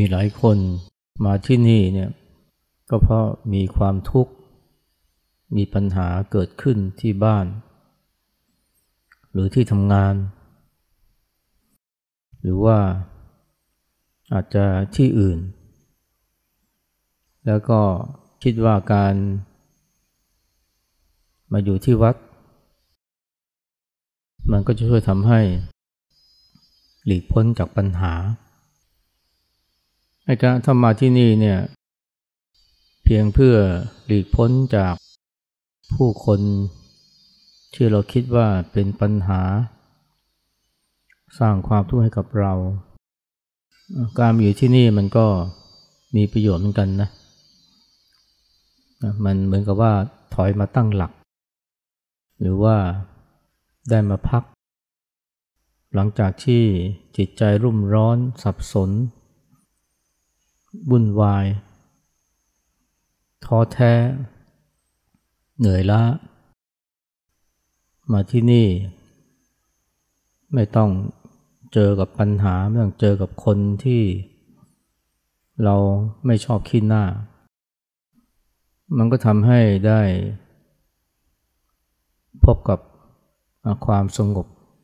หลายคนมาที่นี่เนี่ยก็เพราะมีความทุกข์มีปัญหาเกิดขึ้นที่บ้านหรือที่ทำงานหรือว่าอาจจะที่อื่นแล้วก็คิดว่าการมาอยู่ที่วัดมันก็จะช่วยทำให้หลีกพ้นจากปัญหาไอ้การทำมาที่นี่เนี่ยเพียงเพื่อหลีกพ้นจากผู้คนที่เราคิดว่าเป็นปัญหาสร้างความทุกข์ให้กับเราการอยู่ที่นี่มันก็มีประโยชน์เหมือนกันนะมันเหมือนกับว่าถอยมาตั้งหลักหรือว่าได้มาพักหลังจากที่จิตใจรุ่มร้อนสับสนวุ่นวายท้อแท้เหนื่อยล้ามาที่นี่ไม่ต้องเจอกับปัญหาไม่ต้องเจอกับคนที่เราไม่ชอบขี้หน้ามันก็ทำให้ได้พบกับความสงบ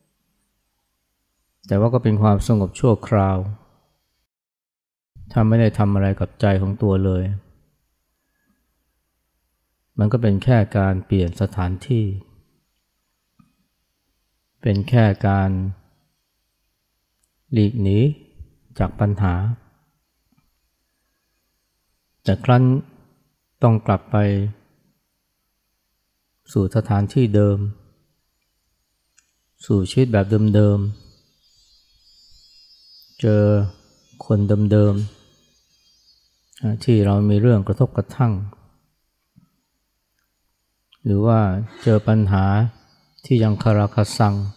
แต่ว่าก็เป็นความสงบชั่วคราวถ้าไม่ได้ทำอะไรกับใจของตัวเลยมันก็เป็นแค่การเปลี่ยนสถานที่เป็นแค่การหลีกหนีจากปัญหาแต่ครั้นต้องกลับไปสู่สถานที่เดิมสู่ชีวิตแบบเดิมๆเจอคนเดิมๆที่เรามีเรื่องกระทบกระทั่งหรือว่าเจอปัญหาที่ยังคาราคาซัง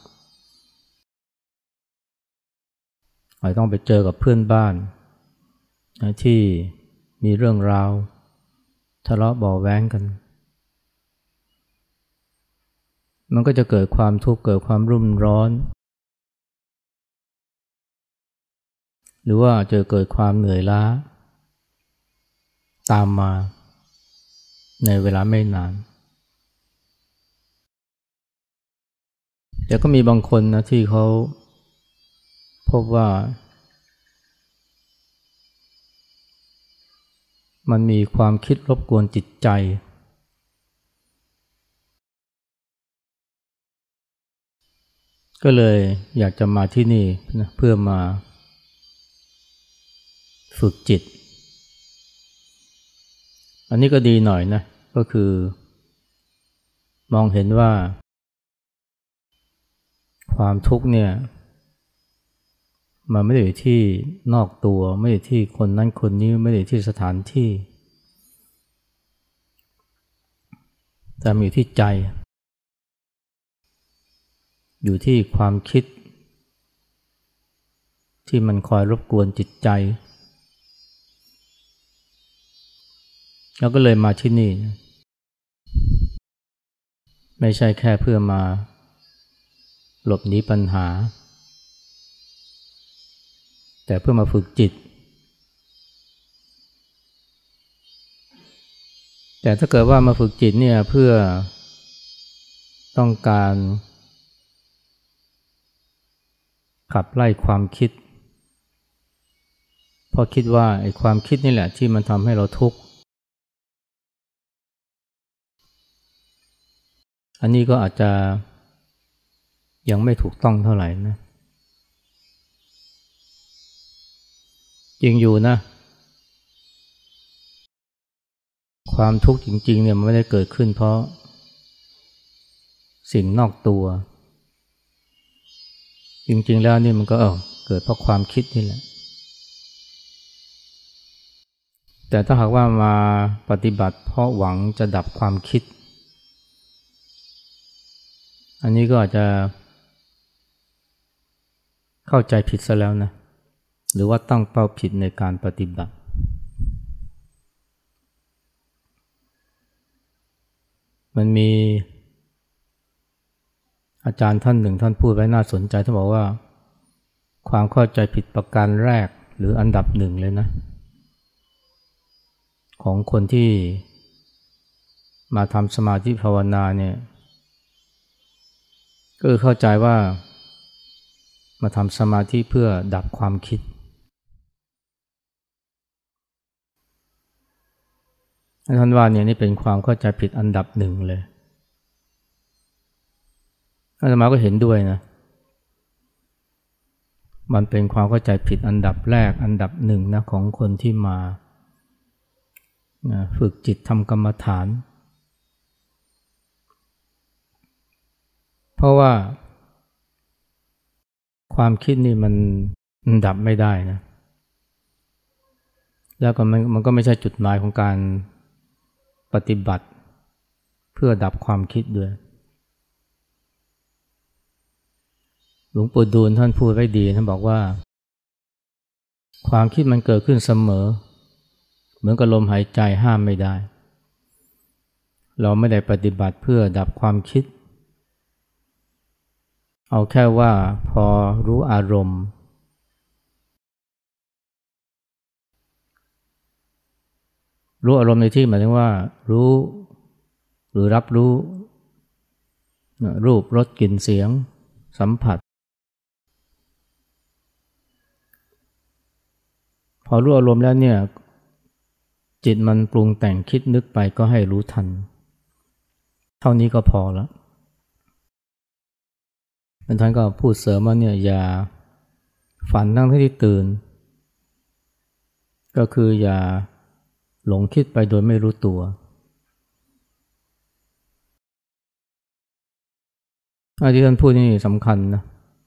อาจต้องไปเจอกับเพื่อนบ้านที่มีเรื่องราวทะเลาะเบาะแว้งกันมันก็จะเกิดความทุกข์เกิดความรุ่มร้อนหรือว่าจะเกิดความเหนื่อยล้าตามมาในเวลาไม่นานแต่ก็มีบางคนนะที่เขาพบว่ามันมีความคิดรบกวนจิตใจก็เลยอยากจะมาที่นี่นะเพื่อมาฝึกจิตอันนี้ก็ดีหน่อยนะก็คือมองเห็นว่าความทุกข์เนี่ยมันไม่ได้อยู่ที่นอกตัวไม่ได้อยู่ที่คนนั้นคนนี้ไม่ได้อยู่ที่สถานที่แต่มันอยู่ที่ใจอยู่ที่ความคิดที่มันคอยรบกวนจิตใจแล้วก็เลยมาที่นี่ไม่ใช่แค่เพื่อมาหลบหนีปัญหาแต่เพื่อมาฝึกจิตแต่ถ้าเกิดว่ามาฝึกจิตเนี่ยเพื่อต้องการขับไล่ความคิดเพราะคิดว่าไอ้ความคิดนี่แหละที่มันทำให้เราทุกข์อันนี้ก็อาจจะยังไม่ถูกต้องเท่าไหร่นะจริงอยู่นะความทุกข์จริงๆเนี่ยมันไม่ได้เกิดขึ้นเพราะสิ่งนอกตัวจริงๆแล้วนี่มันก็เกิดเพราะความคิดนี่แหละแต่ถ้าหากว่ามาปฏิบัติเพราะหวังจะดับความคิดอันนี้ก็อาจจะเข้าใจผิดซะแล้วนะหรือว่าตั้งเป้าผิดในการปฏิบัติมันมีอาจารย์ท่านหนึ่งท่านพูดไว้น่าสนใจท่านบอกว่าความเข้าใจผิดประการแรกหรืออันดับหนึ่งเลยนะของคนที่มาทำสมาธิภาวนาเนี่ยก็คือเข้าใจว่ามาทำสมาธิเพื่อดับความคิดท่านว่าเนี่ยนี่เป็นความเข้าใจผิดอันดับหนึ่งเลยอาตมาก็เห็นด้วยนะมันเป็นความเข้าใจผิดอันดับแรกอันดับหนึ่งนะของคนที่มาฝึกจิตทำกรรมฐานเพราะว่าความคิดนี่มันดับไม่ได้นะแล้วก็มันก็ไม่ใช่จุดหมายของการปฏิบัติเพื่อดับความคิดด้วยหลวงปู่ดูลท่านพูดไว้ดีท่านบอกว่าความคิดมันเกิดขึ้นเสมอเหมือนกับลมหายใจห้ามไม่ได้เราไม่ได้ปฏิบัติเพื่อดับความคิดเอาแค่ว่าพอรู้อารมณ์ในที่หมายถึงว่ารู้หรือรับรู้รูปรสกลิ่นเสียงสัมผัสพอรู้อารมณ์แล้วเนี่ยจิตมันปรุงแต่งคิดนึกไปก็ให้รู้ทันเท่านี้ก็พอแล้วท่านก็พูดเสริมว่าเนี่ยอย่าฝันทั้งที่ตื่นก็คืออย่าหลงคิดไปโดยไม่รู้ตัวที่ท่านพูดนี่สำคัญนะ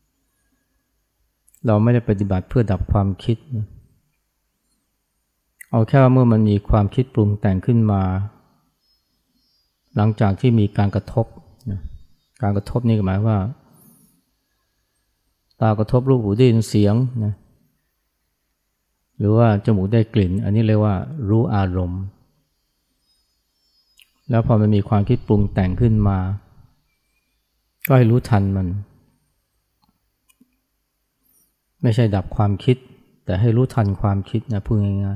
เราไม่ได้ปฏิบัติเพื่อดับความคิดนะเอาแค่ว่าเมื่อมันมีความคิดปรุงแต่งขึ้นมาหลังจากที่มีการกระทบนะการกระทบนี่หมายว่าตากระทบรูปหูได้ยินเสียงนะหรือว่าจมูกได้กลิ่นอันนี้เรียกว่ารู้อารมณ์แล้วพอมันมีความคิดปรุงแต่งขึ้นมาก็ให้รู้ทันมันไม่ใช่ดับความคิดแต่ให้รู้ทันความคิดนะพูดง่าย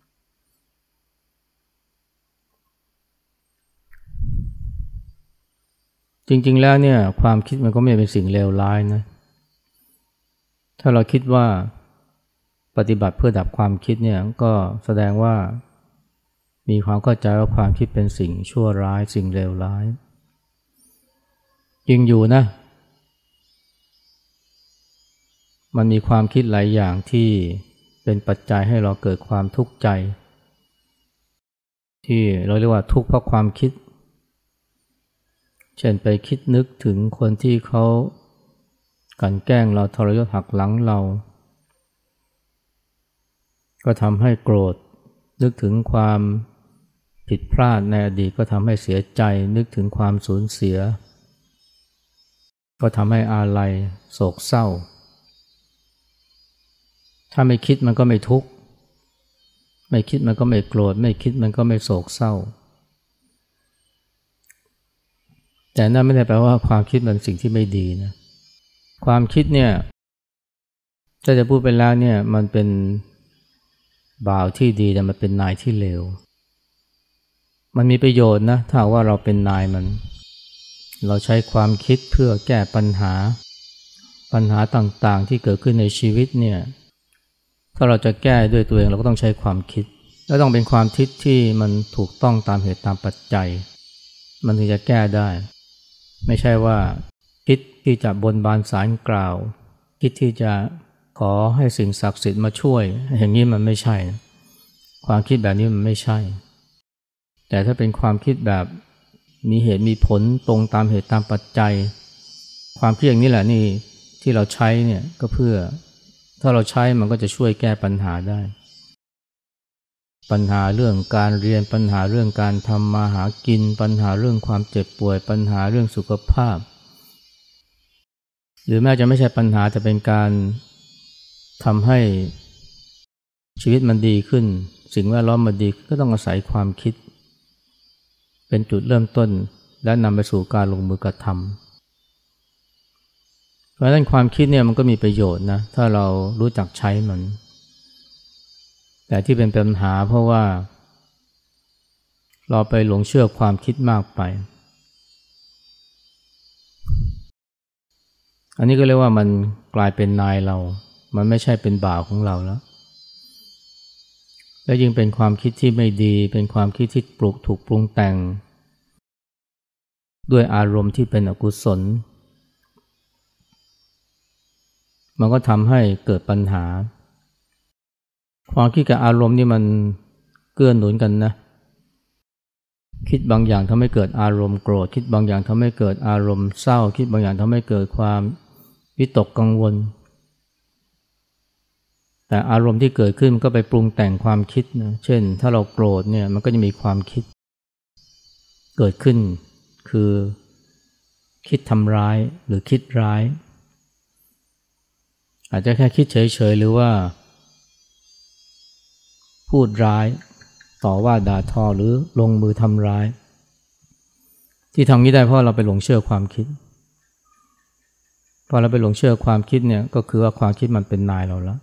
ๆจริงๆแล้วเนี่ยความคิดมันก็ไม่เป็นสิ่งเลวร้ายนะถ้าเราคิดว่าปฏิบัติเพื่อดับความคิดเนี่ยก็แสดงว่ามีความเข้าใจว่าความคิดเป็นสิ่งชั่วร้ายสิ่งเลวร้ายจริงอยู่นะมันมีความคิดหลายอย่างที่เป็นปัจจัยให้เราเกิดความทุกข์ใจที่เราเรียกว่าทุกข์เพราะความคิดเช่นไปคิดนึกถึงคนที่เขากลั่นแกล้งเราทรยศหักหลังเราก็ทำให้โกรธนึกถึงความผิดพลาดในอดีตก็ทำให้เสียใจนึกถึงความสูญเสียก็ทำให้อาลัยโศกเศร้าถ้าไม่คิดมันก็ไม่ทุกข์ไม่คิดมันก็ไม่โกรธไม่คิดมันก็ไม่โศกเศร้าแต่นั่นไม่ได้แปลว่าความคิดมันสิ่งที่ไม่ดีนะความคิดเนี่ยถ้าจะพูดไปแล้วเนี่ยมันเป็นบ่าวที่ดีแต่มันเป็นนายที่เลวมันมีประโยชน์นะถ้าว่าเราเป็นนายมันเราใช้ความคิดเพื่อแก้ปัญหาต่างๆที่เกิดขึ้นในชีวิตเนี่ยถ้าเราจะแก้ด้วยตัวเองเราก็ต้องใช้ความคิดและต้องเป็นความคิดที่มันถูกต้องตามเหตุตามปัจจัยมันถึงจะแก้ได้ไม่ใช่ว่าคิดที่จะบนบานศาลกล่าวคิดที่จะขอให้สิ่งศักดิ์สิทธิ์มาช่วยอย่างนี้มันไม่ใช่ความคิดแบบนี้มันไม่ใช่แต่ถ้าเป็นความคิดแบบมีเหตุมีผลตรงตามเหตุตามปัจจัยความคิดอย่างนี้แหละนี่ที่เราใช้เนี่ยก็เพื่อถ้าเราใช้มันก็จะช่วยแก้ปัญหาได้ปัญหาเรื่องการเรียนปัญหาเรื่องการทำมาหากินปัญหาเรื่องความเจ็บป่วยปัญหาเรื่องสุขภาพหรือแม้จะไม่ใช่ปัญหาแต่เป็นการทำให้ชีวิตมันดีขึ้นสิ่งแวดล้อมมันดีก็ต้องอาศัยความคิดเป็นจุดเริ่มต้นและนำไปสู่การลงมือกระทำเพราะฉะนั้นความคิดเนี่ยมันก็มีประโยชน์นะถ้าเรารู้จักใช้มันแต่ที่เป็นปัญหาเพราะว่าเราไปหลงเชื่อความคิดมากไปอันนี้ก็เรียกว่ามันกลายเป็นนายเรามันไม่ใช่เป็นบ่าวของเราแล้วและยิ่งเป็นความคิดที่ไม่ดีเป็นความคิดที่ถูกปรุงแต่งด้วยอารมณ์ที่เป็นอกุศลมันก็ทำให้เกิดปัญหาความคิดกับอารมณ์นี่มันเกื้อหนุนกันนะคิดบางอย่างทำให้เกิดอารมณ์โกรธคิดบางอย่างทำให้เกิดอารมณ์เศร้าคิดบางอย่างทำให้เกิดความวิตกกังวลแต่อารมณ์ที่เกิดขึ้นมันก็ไปปรุงแต่งความคิดนะเช่นถ้าเราโกรธเนี่ยมันก็จะมีความคิดเกิดขึ้นคือคิดทำร้ายหรือคิดร้ายอาจจะแค่คิดเฉยๆหรือว่าพูดร้ายต่อว่าด่าทอหรือลงมือทำร้ายที่ทำนี้ได้เพราะเราไปหลงเชื่อความคิดพอเราไปหลงเชื่อความคิดเนี่ยก็คือว่าความคิดมันเป็นนายเราแล้ว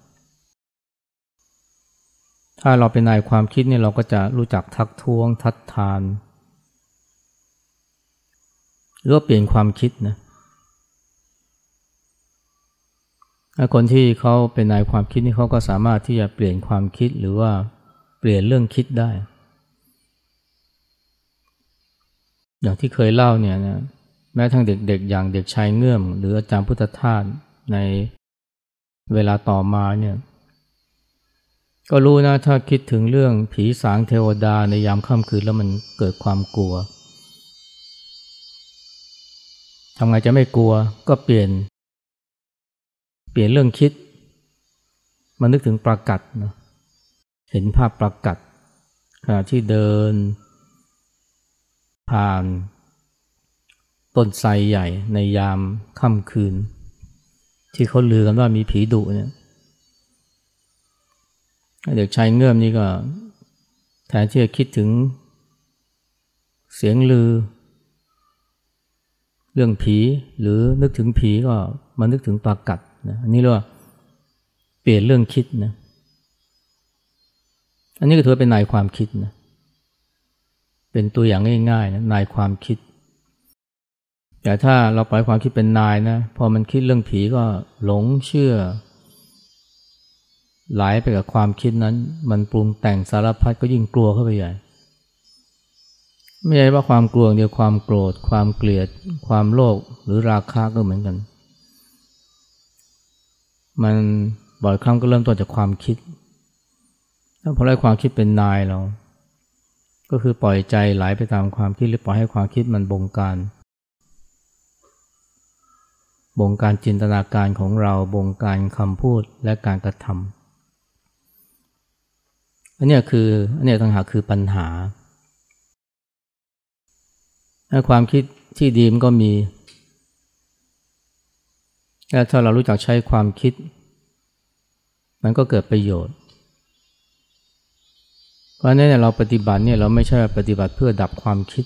ถ้าเราเป็นนายความคิดเนี่ยเราก็จะรู้จักทักท้วงทัดทานหรือว่าเปลี่ยนความคิดนะคนที่เขาเป็นนายความคิดนี่เขาก็สามารถที่จะเปลี่ยนความคิดหรือว่าเปลี่ยนเรื่องคิดได้อย่างที่เคยเล่าเนี่ยนะแม้ทั้งเด็กๆอย่างเด็กชายเงื่อมหรืออาจารย์พุทธทาสในเวลาต่อมาเนี่ยก็รู้นะถ้าคิดถึงเรื่องผีสางเทวดาในยามค่ำคืนแล้วมันเกิดความกลัวทำไงจะไม่กลัวก็เปลี่ยนเรื่องคิดมานึกถึงปรากัดนะเห็นภาพปรากัดขณะที่เดินผ่านต้นไทรใหญ่ในยามค่ำคืนที่เขาลือกันว่ามีผีดุเนี่ยเด็กชายเงื่อมนี่ก็แทนที่จะคิดถึงเสียงลือเรื่องผีหรือนึกถึงผีก็มานึกถึงปรากัดนะอันนี้เรียกว่าเปลี่ยนเรื่องคิดนะอันนี้ก็ถือเป็นนายความคิดนะเป็นตัวอย่างง่ายๆนะนายความคิดแต่ถ้าเราปล่อยความคิดเป็นนายนะพอมันคิดเรื่องผีก็หลงเชื่อไหลไปกับความคิดนั้นมันปรุงแต่งสารพัดก็ยิ่งกลัวเข้าไปใหญ่ไม่ใช่ว่าความกลัวเดียวความโกรธความเกลียดความโลภหรือราคะก็เหมือนกันมันบ่อยครั้งก็เริ่มต้นจากความคิดถ้าพอไล่ความคิดเป็นนายเราก็คือปล่อยใจไหลไปตามความคิดหรือปล่อยให้ความคิดมันบงการจินตนาการของเราบงการคำพูดและการกระทำอันนี้ต่างหากคือปัญหาความคิดที่ดีมันก็มีและถ้าเรารู้จักใช้ความคิดมันก็เกิดประโยชน์เพราะฉะนั้นเราปฏิบัติเนี่ยเราไม่ใช่ปฏิบัติเพื่อดับความคิด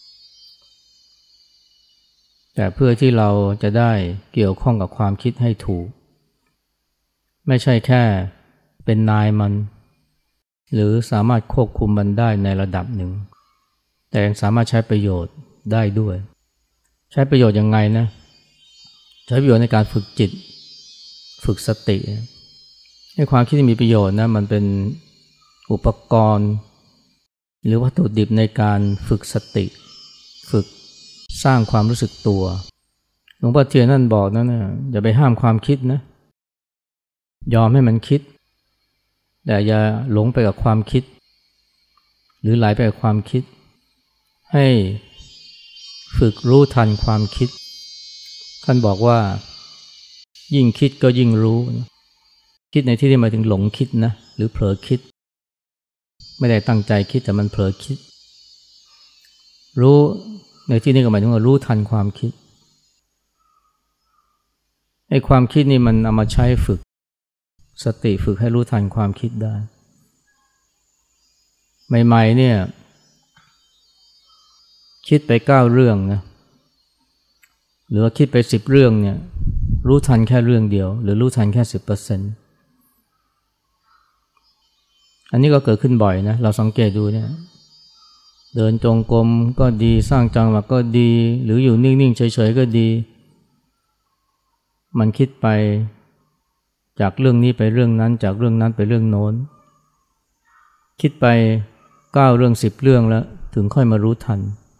แต่เพื่อที่เราจะได้เกี่ยวข้องกับความคิดให้ถูกไม่ใช่แค่เป็นนายมันหรือสามารถควบคุมมันได้ในระดับหนึ่งแต่ยังสามารถใช้ประโยชน์ได้ด้วยใช้ประโยชน์ยังไงนะใช้ประโยชน์ในการฝึกจิตฝึกสติให้ความคิดที่มีประโยชน์นะมันเป็นอุปกรณ์หรือวัตถุดิบในการฝึกสติฝึกสร้างความรู้สึกตัวหลวงพ่อเทียนนั่นบอกนะอย่าไปห้ามความคิดนะยอมให้มันคิดแต่อย่าหลงไปกับความคิดหรือไหลไปกับความคิดให้ฝึกรู้ทันความคิดท่านบอกว่ายิ่งคิดก็ยิ่งรู้คิดในที่นี้หมายถึงหลงคิดนะหรือเผลอคิดไม่ได้ตั้งใจคิดแต่มันเผลอคิดรู้ในที่นี้ก็หมายถึงว่ารู้ทันความคิดไอ้ความคิดนี่มันเอามาใช้ฝึกสติฝึกให้รู้ทันความคิดได้ใหม่ๆเนี่ยคิดไป9เรื่องนะหรือว่าคิดไป10เรื่องเนี่ยรู้ทันแค่เรื่องเดียวหรือรู้ทันแค่ 10% อันนี้ก็เกิดขึ้นบ่อยนะเราสังเกตดูเนี่ยเดินจงกรมก็ดีสร้างจังหวะก็ดีหรืออยู่นิ่งๆเฉยๆก็ดีมันคิดไปจากเรื่องนี้ไปเรื่องนั้นจากเรื่องนั้นไปเรื่องโน้นคิดไป9 เรื่อง10 เรื่องแล้วถึงค่อยมารู้ทัน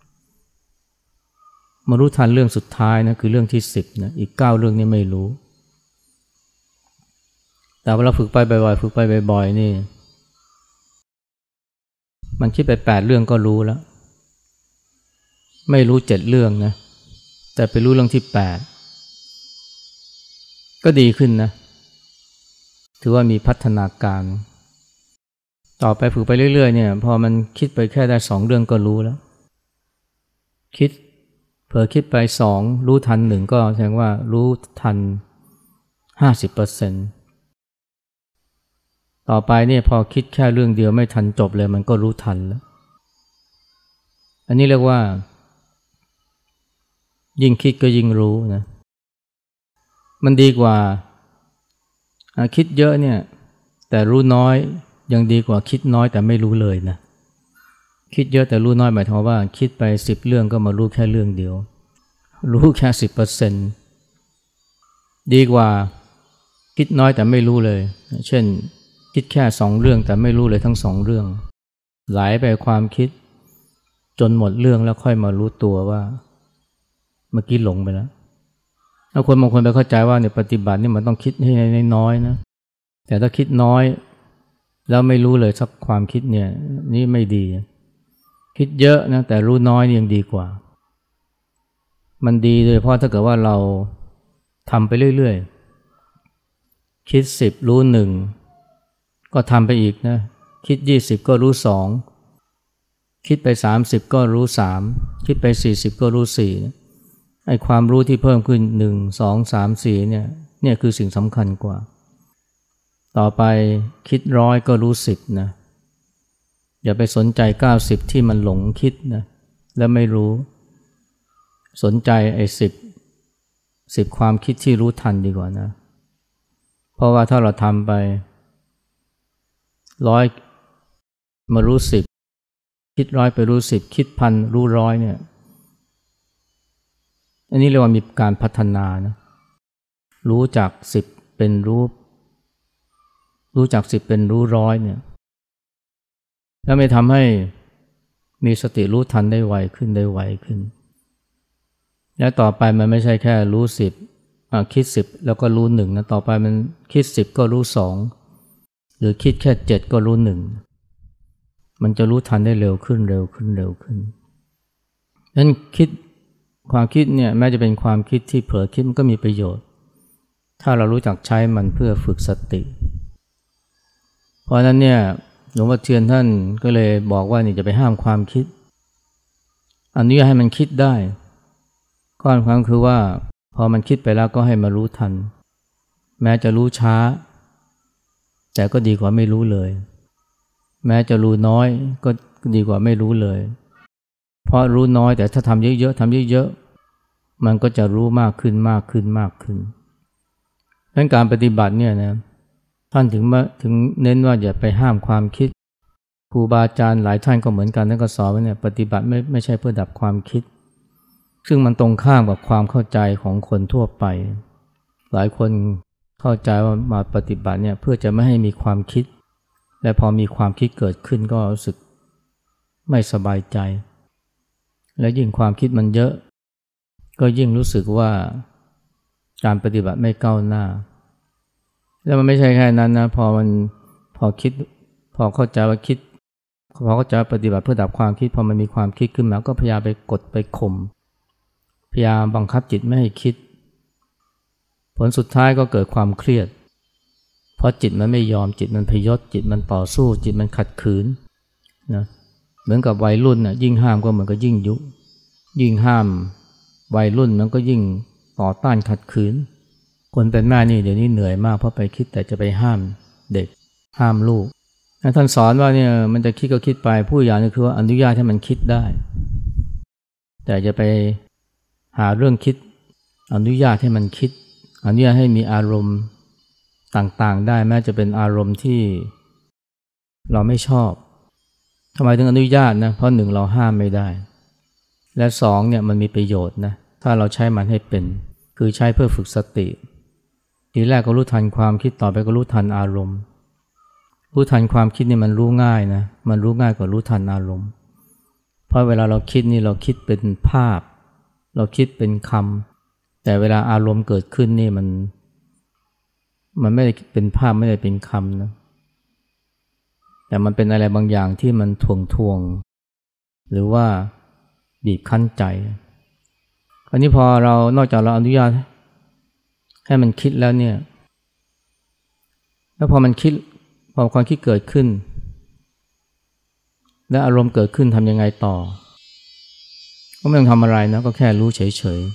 เรื่องสุดท้ายนะคือเรื่องที่10นะอีก9 เรื่องนี้ไม่รู้แต่เวลาฝึกไปบ่อยๆฝึกไปบ่อยๆนี่มันคิดไป8 เรื่องก็รู้แล้วไม่รู้7 เรื่องนะแต่ไปรู้เรื่องที่8ก็ดีขึ้นนะถือว่ามีพัฒนาการต่อไปฝึกไปเรื่อยๆเนี่ยพอมันคิดไปแค่ได้2 เรื่องก็รู้แล้วคิดเผลอคิดไป2รู้ทัน1ก็แสดงว่ารู้ทัน 50% ต่อไปเนี่ยพอคิดแค่เรื่องเดียวไม่ทันจบเลยมันก็รู้ทันแล้วอันนี้เรียกว่ายิ่งคิดก็ยิ่งรู้นะมันดีกว่าคิดเยอะเนี่ยแต่รู้น้อยยังดีกว่าคิดน้อยแต่ไม่รู้เลยนะคิดเยอะแต่รู้น้อยหมายถึงว่าคิดไป10 เรื่องก็มารู้แค่เรื่องเดียวรู้แค่ 10% ดีกว่าคิดน้อยแต่ไม่รู้เลยเช่นคิดแค่2 เรื่องแต่ไม่รู้เลยทั้ง2 เรื่องไหลไปความคิดจนหมดเรื่องแล้วค่อยมารู้ตัวว่าเมื่อกี้หลงไปแล้วแล้วคนบางคนไปเข้าใจว่าเนี่ยปฏิบัตินี่มันต้องคิดให้น้อยๆนะแต่ถ้าคิดน้อยแล้วไม่รู้เลยสักความคิดเนี่ยนี่ไม่ดีคิดเยอะนะแต่รู้น้อยนี่ยังดีกว่ามันดีเลยเพราะถ้าเกิดว่าเราทำไปเรื่อยๆคิด10รู้1ก็ทำไปอีกนะคิด20ก็รู้2คิดไป30ก็รู้3คิดไป40ก็รู้4นะไอ้ความรู้ที่เพิ่มขึ้น1 2 3 4เนี่ยคือสิ่งสำคัญกว่าต่อไปคิด100ก็รู้10นะอย่าไปสนใจ90ที่มันหลงคิดนะและไม่รู้สนใจไอ้10ความคิดที่รู้ทันดีกว่านะเพราะว่าถ้าเราทำไป100มารู้10คิด100ไปรู้10คิด1,000รู้100เนี่ยอันนี้เรียกว่ามีการพัฒนานะรู้จาก10เป็นรู้จาก10เป็นรู้100เนี่ยแล้วไม่ทำให้มีสติรู้ทันได้ไวขึ้นและต่อไปมันไม่ใช่แค่รู้10คิด10แล้วก็รู้1นะต่อไปมันคิด10ก็รู้2หรือคิดแค่7ก็รู้1มันจะรู้ทันได้เร็วขึ้นนั้นความคิดเนี่ยแม้จะเป็นความคิดที่เผลอคิดมันก็มีประโยชน์ถ้าเรารู้จักใช้มันเพื่อฝึกสติเพราะนั้นเนี่ยหลวงพ่อเทียนท่านก็เลยบอกว่านี่จะไปห้ามความคิดอนุญาตให้มันคิดได้ข้อความคือว่าพอมันคิดไปแล้วก็ให้มารู้ทันแม้จะรู้ช้าแต่ก็ดีกว่าไม่รู้เลยแม้จะรู้น้อยก็ดีกว่าไม่รู้เลยเพราะรู้น้อยแต่ถ้าทำเยอะมันก็จะรู้มากขึ้นดังนั้นการปฏิบัติเนี่ยนะท่านถึงเน้นว่าอย่าไปห้ามความคิดครูบาอาจารย์หลายท่านก็เหมือนกันท่านก็สอนว่าเนี่ยปฏิบัติไม่ใช่เพื่อดับความคิดซึ่งมันตรงข้ามกับความเข้าใจของคนทั่วไปหลายคนเข้าใจว่ามาปฏิบัติเนี่ยเพื่อจะไม่ให้มีความคิดและพอมีความคิดเกิดขึ้นก็รู้สึกไม่สบายใจและยิ่งความคิดมันเยอะก็ยิ่งรู้สึกว่าการปฏิบัติไม่ก้าวหน้าแล้วมันไม่ใช่แค่นั้นนะพอเข้าใจว่าคิดพอเข้าใจปฏิบัติเพื่อดับความคิดพอมันมีความคิดขึ้นมาก็พยายามไปกดไปข่มพยายามบังคับจิตไม่ให้คิดผลสุดท้ายก็เกิดความเครียดเพราะจิตมันไม่ยอมจิตมันพยศจิตมันต่อสู้จิตมันขัดขืนนะเหมือนกับวัยรุ่นยิ่งห้ามก็เหมือนกับยิ่งยุยิ่งห้ามวัยรุ่นมันก็ยิ่งต่อต้านขัดขืนคนเป็นแม่นี่เดี๋ยวนี้เหนื่อยมากเพราะไปคิดแต่จะไปห้ามเด็กห้ามลูกท่านสอนว่าเนี่ยมันจะคิดก็คิดไปผู้อย่างนี่คือว่าอนุญาตให้มันคิดได้แต่จะไปหาเรื่องคิดอนุญาตให้มันคิดอนุญาตให้มีอารมณ์ต่างๆได้แม้จะเป็นอารมณ์ที่เราไม่ชอบทำไมถึงอนุญาตนะเพราะหนึ่งเราห้ามไม่ได้และสองเนี่ยมันมีประโยชน์นะถ้าเราใช้มันให้เป็นคือใช้เพื่อฝึกสติทีแรกก็รู้ทันความคิดต่อไปก็รู้ทันอารมณ์รู้ทันความคิดนี่มันรู้ง่ายนะมันรู้ง่ายกว่ารู้ทันอารมณ์เพราะเวลาเราคิดนี่เราคิดเป็นภาพเราคิดเป็นคำแต่เวลาอารมณ์เกิดขึ้นนี่มันไม่ได้เป็นภาพไม่ได้เป็นคำนะแต่มันเป็นอะไรบางอย่างที่มันทวงหรือว่าบีบคั้นใจคราวนี้พอเรานอกจากเราอนุญาตให้มันคิดแล้วเนี่ยแล้วพอความคิดเกิดขึ้นและอารมณ์เกิดขึ้นทำยังไงต่อก็ไม่ต้องทำอะไรนะก็แค่รู้เฉย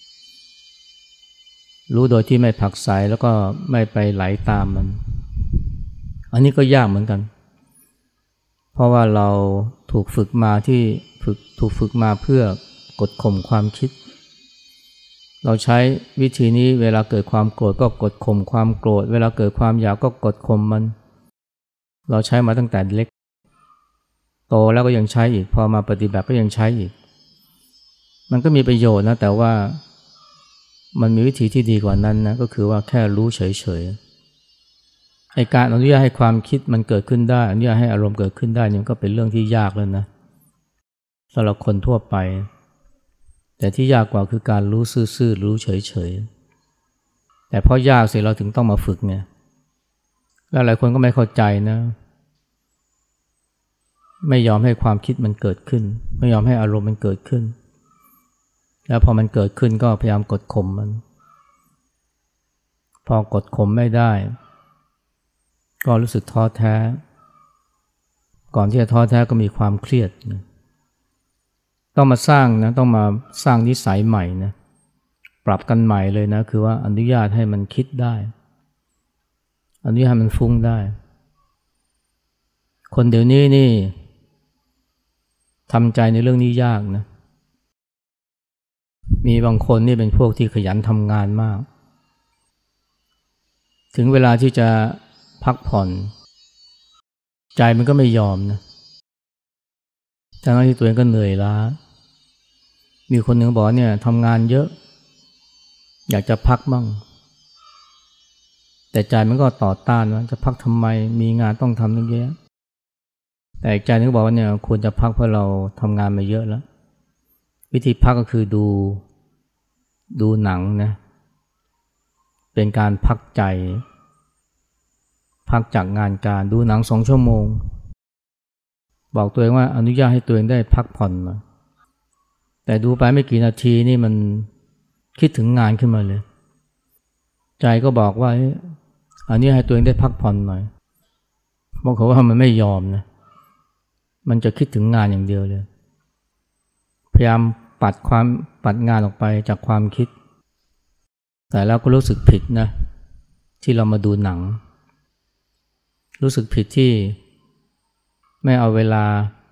ๆรู้โดยที่ไม่ผลักไสแล้วก็ไม่ไปไหลตามมันอันนี้ก็ยากเหมือนกันเพราะว่าเราถูกฝึกมาเพื่อกดข่มความคิดเราใช้วิธีนี้เวลาเกิดความโกรธก็กดข่มความโกรธเวลาเกิดความอยากก็กดข่มมันเราใช้มาตั้งแต่เล็กโตแล้วก็ยังใช้อีกพอมาปฏิบัติก็ยังใช้อีกมันก็มีประโยชน์นะแต่ว่ามันมีวิธีที่ดีกว่านั้นนะก็คือว่าแค่รู้เฉยๆไอ้การอนุญาตให้ความคิดมันเกิดขึ้นได้อนุญาตให้อารมณ์เกิดขึ้นได้นี่ก็เป็นเรื่องที่ยากแล้วนะสำหรับคนทั่วไปแต่ที่ยากกว่าคือการรู้ซื่อๆรู้เฉยๆแต่เพราะยากสิเราถึงต้องมาฝึกไงแล้วหลายคนก็ไม่เข้าใจนะไม่ยอมให้ความคิดมันเกิดขึ้นไม่ยอมให้อารมณ์มันเกิดขึ้นแล้วพอมันเกิดขึ้นก็พยายามกดข่มมันพอกดข่มไม่ได้ก็รู้สึกท้อแท้ก่อนที่จะท้อแท้ก็มีความเครียดนะต้องมาสร้างนิสัยใหม่นะปรับกันใหม่เลยนะคือว่าอนุญาตให้มันคิดได้อนุญาตให้มันฟุ้งได้คนเดี๋ยวนี้นี่ทำใจในเรื่องนี้ยากนะมีบางคนนี่เป็นพวกที่ขยันทำงานมากถึงเวลาที่จะพักผ่อนใจมันก็ไม่ยอมนะทั้งที่ตัวเองก็เหนื่อยล้ามีคนหนึ่งบอกเนี่ยทำงานเยอะอยากจะพักบ้างแต่ใจมันก็ต่อต้านว่าจะพักทำไมมีงานต้องทำตั้งเยอะแต่อีกใจนึงก็บอกว่าเนี่ยควรจะพักเพราะเราทำงานมาเยอะแล้ววิธีพักก็คือดูหนังนะเป็นการพักใจพักจากงานการดูหนัง2 ชั่วโมงบอกตัวเองว่าอนุญาตให้ตัวเองได้พักผ่อนหน่อยแต่ดูไปไม่กี่นาทีนี่มันคิดถึงงานขึ้นมาเลยใจก็บอกว่าอันนี้ให้ตัวเองได้พักผ่อนหน่อยบอกเขาว่ามันไม่ยอมนะมันจะคิดถึงงานอย่างเดียวเลยพยายามปัดงานออกไปจากความคิดแต่แล้วก็รู้สึกผิดนะที่เรามาดูหนังรู้สึกผิดที่ไม่เอาเวลา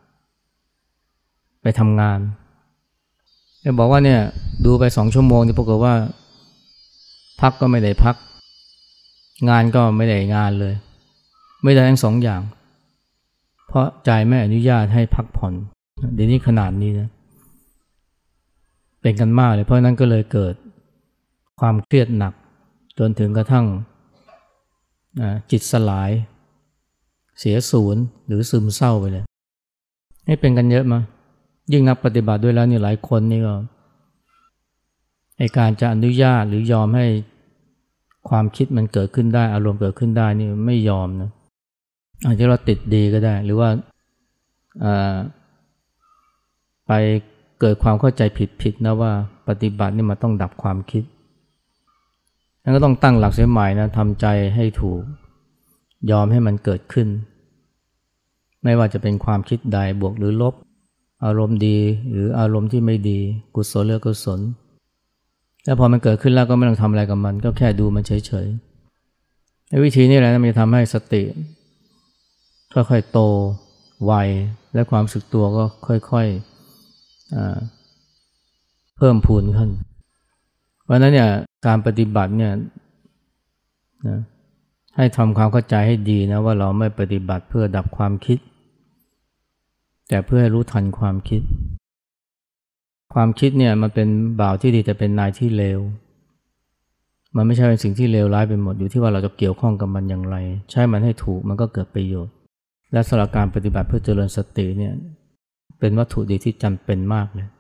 ไปทำงานบอกว่าเนี่ยดูไป2 ชั่วโมงที่ปรากฏว่าพักก็ไม่ได้พักงานก็ไม่ได้งานเลยไม่ได้ทั้ง2 อย่างเพราะใจไม่อนุญาตให้พักผ่อนเดี๋ยวนี้ขนาดนี้นะเป็นกันมากเลยเพราะนั้นก็เลยเกิดความเครียดหนักจนถึงกระทั่งจิตสลายเสียศูนย์หรือซึมเศร้าไปเลยให้เป็นกันเยอะมายิ่งนักปฏิบัติด้วยแล้วนี่หลายคนนี่ก็ไอ้การจะอนุญาตหรือยอมให้ความคิดมันเกิดขึ้นได้อารมณ์เกิดขึ้นได้นี่ไม่ยอมนะอาจจะเราติดดีก็ได้หรือว่าไปเกิดความเข้าใจผิดนะว่าปฏิบัตินี่มันต้องดับความคิดงั้นก็ต้องตั้งหลักเสียใหม่นะทำใจให้ถูกยอมให้มันเกิดขึ้นไม่ว่าจะเป็นความคิดใดบวกหรือลบอารมณ์ดีหรืออารมณ์ที่ไม่ดีกุศลหรืออกุศลแล้วพอมันเกิดขึ้นแล้วก็ไม่ต้องทำอะไรกับมันก็แค่ดูมันเฉยๆวิธีนี้แหละมันจะทำให้สติค่อยๆโตไวและความรู้สึกตัวก็ค่อยๆเพิ่มพูนขึ้นเพราะนั้นเนี่ยการปฏิบัติเนี่ยนะให้ทำความเข้าใจให้ดีนะว่าเราไม่ปฏิบัติเพื่อดับความคิดแต่เพื่อให้รู้ทันความคิดความคิดเนี่ยมันเป็นบ่าวที่ดีแต่เป็นนายที่เลวมันไม่ใช่เป็นสิ่งที่เลวร้ายไปหมดอยู่ที่ว่าเราจะเกี่ยวข้องกับมันอย่างไรใช้มันให้ถูกมันก็เกิดประโยชน์และสำหรับการปฏิบัติเพื่อเจริญสติเนี่ยเป็นวัตถุดิบที่จำเป็นมากเลย